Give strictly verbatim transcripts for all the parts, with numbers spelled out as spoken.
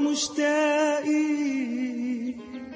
مشتاقين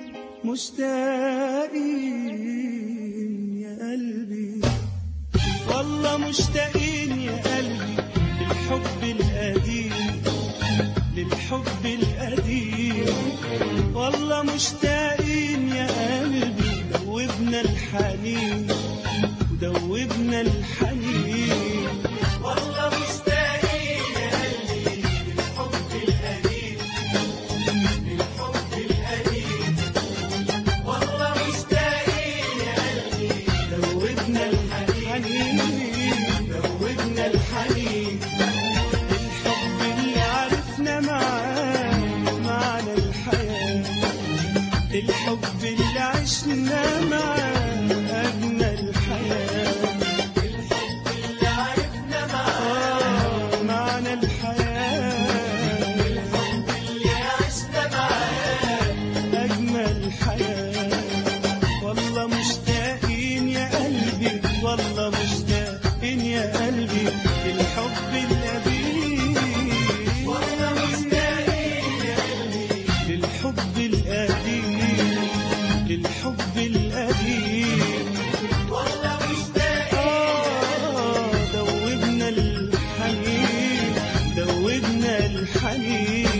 مشتاقين يا قلبي، والله مشتاقين يا قلبي للحب القديم، للحب القديم. والله مشتاقين يا قلبي، دوبنا الحنين ودوبنا الحنين. والله مشتاقين يا قلبي للحب القديم، للحب القديم. والله مشتاقين يا قلبي، دوبنا الحنين دوبنا الحنين. الحب اللي عرفنا معاه معنى الحياة، الحب اللي عشنا معاه أجمل حياة، الحب اللي عرفنا معاه معنى الحياة، الحب اللي عشنا معاه أجمل حياة. والله مشتاقين يا قلبي، والله مشتاقين يا قلبي للحب القديم. والله مشتاقين يا قلبي للحب القديم، للحب القديم. والله مشتاقين دوبنا الحنين دوبنا الحنين.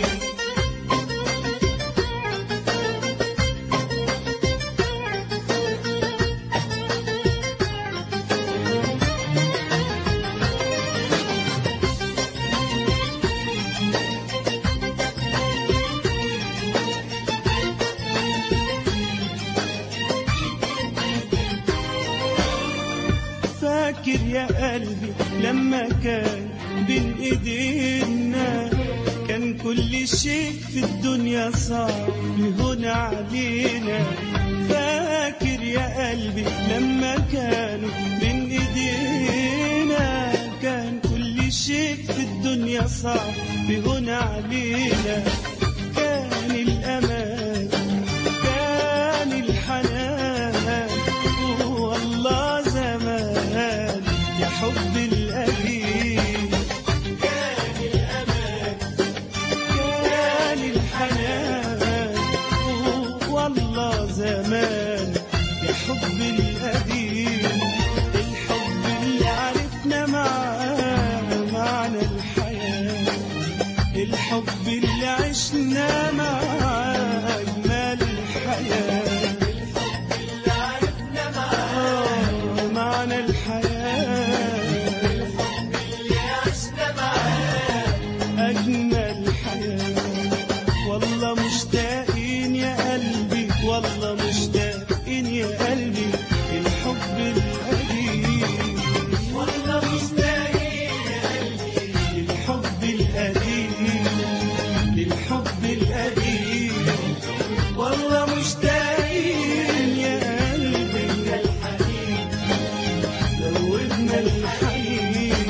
فاكر يا قلبي لما كان بين ايدينا، كان كل شيء في الدنيا صعب يهون علينا. فاكر يا قلبي لما كانوا بين ايدينا، كان كل شيء في الدنيا صعب يهون علينا. كان الامان كان الحنان، والله زمان يا حب القديم. كان الأمان كان الحنان، والله زمان يا حب القديم. الحب اللي عرفنا معاه معنى الحياة، الحب اللي عشنا معاه أجمل الحياة، الحب اللي عرفنا معاه معنى الحياة، الحب اللي عشنا معاه أجمل حياة. والله مشتاقين يا قلبي، والله مشتاقين يا قلبي للحب القديم. والله مشتاقين يا قلبي للحب القديم، للحب القديم. والله مشتاقين يا قلبي للحنين دوبنا الحنين.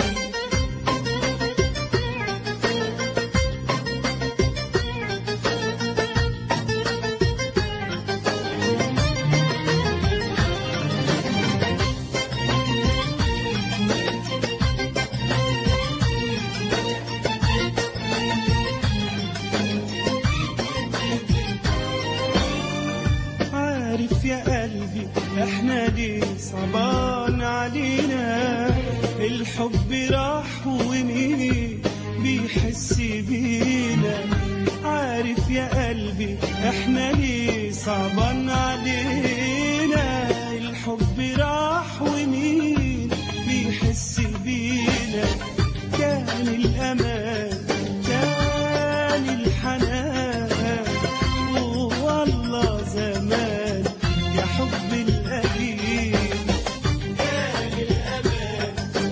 عارف يا قلبي احنا ليه صعبان علينا، الحب راح ومين بيحس بينا. عارف يا قلبي احنا ليه صعبان علينا، الحب راح ومين بيحس بينا. كان الأمان كان الحنان، والله زمان يا حب القديم. كان الأمان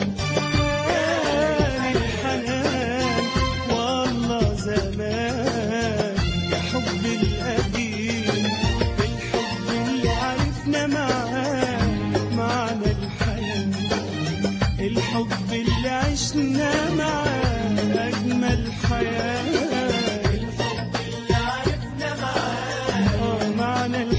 كان الحنان، والله زمان يا حب القديم. الحب اللي عرفنا معاه معنى الحياة، الحب اللي عشنا معاه أجمل حياة، الحب اللي عرفنا معاه معنى